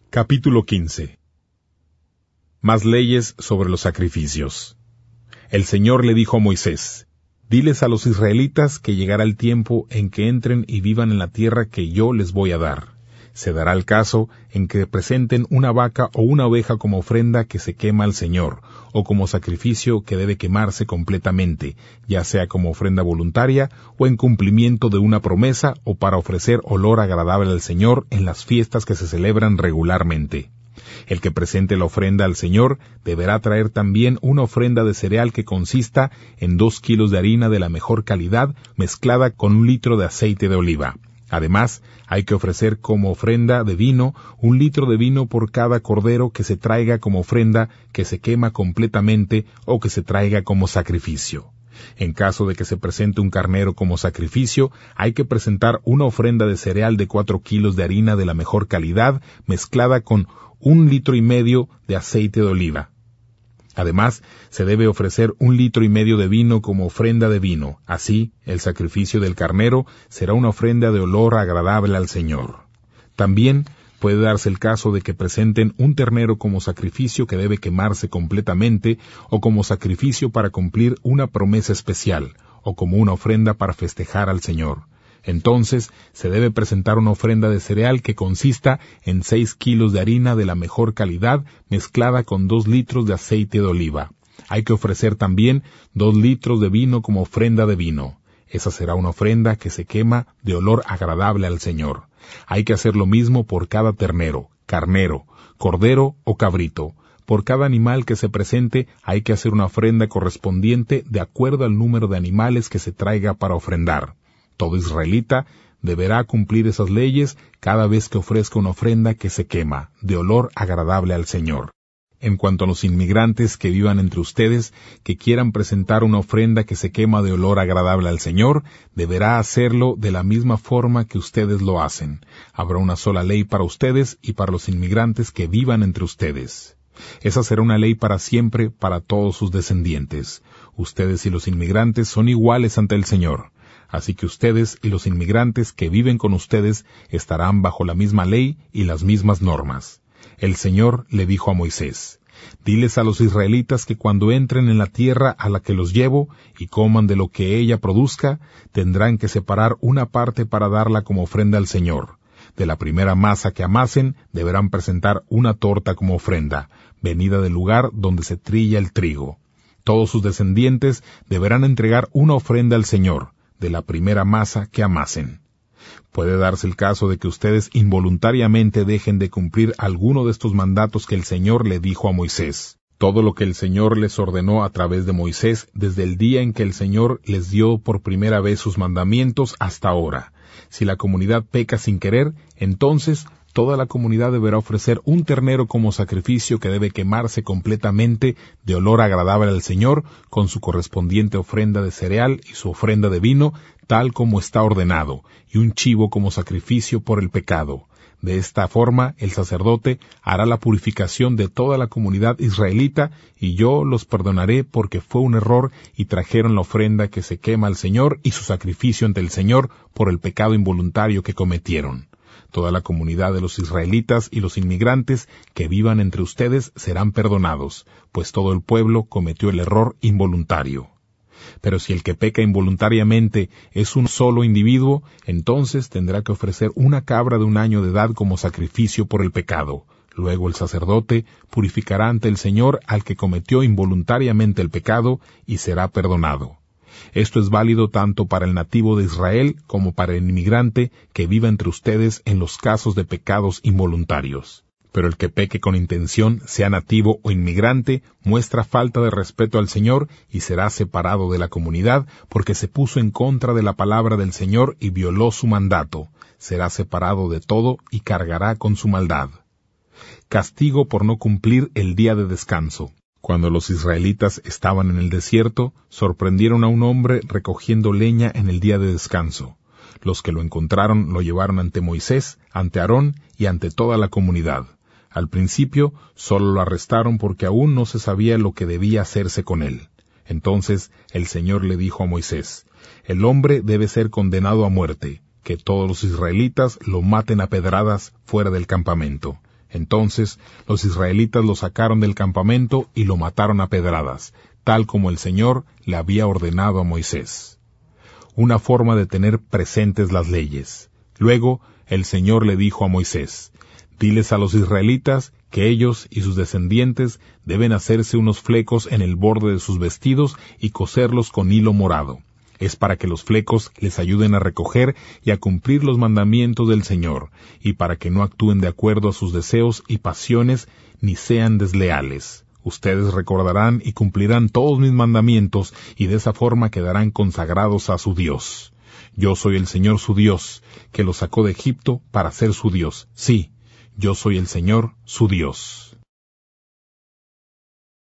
Capítulo 15. Más leyes sobre los sacrificios. El Señor le dijo a Moisés: Diles a los israelitas que llegará el tiempo en que entren y vivan en la tierra que yo les voy a dar. Se dará el caso en que presenten una vaca o una oveja como ofrenda que se quema al Señor, o como sacrificio que debe quemarse completamente, ya sea como ofrenda voluntaria, o en cumplimiento de una promesa, o para ofrecer olor agradable al Señor en las fiestas que se celebran regularmente. El que presente la ofrenda al Señor deberá traer también una ofrenda de cereal que consista en 2 kilos de harina de la mejor calidad mezclada con 1 litro de aceite de oliva. Además, hay que ofrecer como ofrenda de vino 1 litro de vino por cada cordero que se traiga como ofrenda que se quema completamente o que se traiga como sacrificio. En caso de que se presente un carnero como sacrificio, hay que presentar una ofrenda de cereal de 4 kilos de harina de la mejor calidad mezclada con 1,5 litros de aceite de oliva. Además, se debe ofrecer 1,5 litros de vino como ofrenda de vino. Así, el sacrificio del carnero será una ofrenda de olor agradable al Señor. También puede darse el caso de que presenten un ternero como sacrificio que debe quemarse completamente, o como sacrificio para cumplir una promesa especial, o como una ofrenda para festejar al Señor. Entonces, se debe presentar una ofrenda de cereal que consista en 6 kilos de harina de la mejor calidad mezclada con 2 litros de aceite de oliva. Hay que ofrecer también 2 litros de vino como ofrenda de vino. Esa será una ofrenda que se quema de olor agradable al Señor. Hay que hacer lo mismo por cada ternero, carnero, cordero o cabrito. Por cada animal que se presente hay que hacer una ofrenda correspondiente de acuerdo al número de animales que se traiga para ofrendar. Todo israelita deberá cumplir esas leyes cada vez que ofrezca una ofrenda que se quema, de olor agradable al Señor. En cuanto a los inmigrantes que vivan entre ustedes, que quieran presentar una ofrenda que se quema de olor agradable al Señor, deberá hacerlo de la misma forma que ustedes lo hacen. Habrá una sola ley para ustedes y para los inmigrantes que vivan entre ustedes. Esa será una ley para siempre para todos sus descendientes. Ustedes y los inmigrantes son iguales ante el Señor. Así que ustedes y los inmigrantes que viven con ustedes estarán bajo la misma ley y las mismas normas. El Señor le dijo a Moisés: Diles a los israelitas que cuando entren en la tierra a la que los llevo y coman de lo que ella produzca, tendrán que separar una parte para darla como ofrenda al Señor. De la primera masa que amasen, deberán presentar una torta como ofrenda, venida del lugar donde se trilla el trigo. Todos sus descendientes deberán entregar una ofrenda al Señor, de la primera masa que amasen. Puede darse el caso de que ustedes involuntariamente dejen de cumplir alguno de estos mandatos que el Señor le dijo a Moisés. Todo lo que el Señor les ordenó a través de Moisés desde el día en que el Señor les dio por primera vez sus mandamientos hasta ahora. Si la comunidad peca sin querer, entonces toda la comunidad deberá ofrecer un ternero como sacrificio que debe quemarse completamente de olor agradable al Señor, con su correspondiente ofrenda de cereal y su ofrenda de vino, tal como está ordenado, y un chivo como sacrificio por el pecado. De esta forma, el sacerdote hará la purificación de toda la comunidad israelita, y yo los perdonaré porque fue un error y trajeron la ofrenda que se quema al Señor y su sacrificio ante el Señor por el pecado involuntario que cometieron. Toda la comunidad de los israelitas y los inmigrantes que vivan entre ustedes serán perdonados, pues todo el pueblo cometió el error involuntario. Pero si el que peca involuntariamente es un solo individuo, entonces tendrá que ofrecer una cabra de 1 año de edad como sacrificio por el pecado. Luego el sacerdote purificará ante el Señor al que cometió involuntariamente el pecado y será perdonado. Esto es válido tanto para el nativo de Israel como para el inmigrante que viva entre ustedes en los casos de pecados involuntarios. Pero el que peque con intención, sea nativo o inmigrante, muestra falta de respeto al Señor y será separado de la comunidad porque se puso en contra de la palabra del Señor y violó su mandato. Será separado de todo y cargará con su maldad. Castigo por no cumplir el día de descanso. Cuando los israelitas estaban en el desierto, sorprendieron a un hombre recogiendo leña en el día de descanso. Los que lo encontraron lo llevaron ante Moisés, ante Aarón y ante toda la comunidad. Al principio solo lo arrestaron porque aún no se sabía lo que debía hacerse con él. Entonces el Señor le dijo a Moisés: El hombre debe ser condenado a muerte, que todos los israelitas lo maten a pedradas fuera del campamento. Entonces los israelitas lo sacaron del campamento y lo mataron a pedradas, tal como el Señor le había ordenado a Moisés. Una forma de tener presentes las leyes. Luego el Señor le dijo a Moisés: diles a los israelitas que ellos y sus descendientes deben hacerse unos flecos en el borde de sus vestidos y coserlos con hilo morado. Es para que los flecos les ayuden a recoger y a cumplir los mandamientos del Señor, y para que no actúen de acuerdo a sus deseos y pasiones, ni sean desleales. Ustedes recordarán y cumplirán todos mis mandamientos, y de esa forma quedarán consagrados a su Dios. Yo soy el Señor su Dios, que los sacó de Egipto para ser su Dios. Sí, yo soy el Señor su Dios.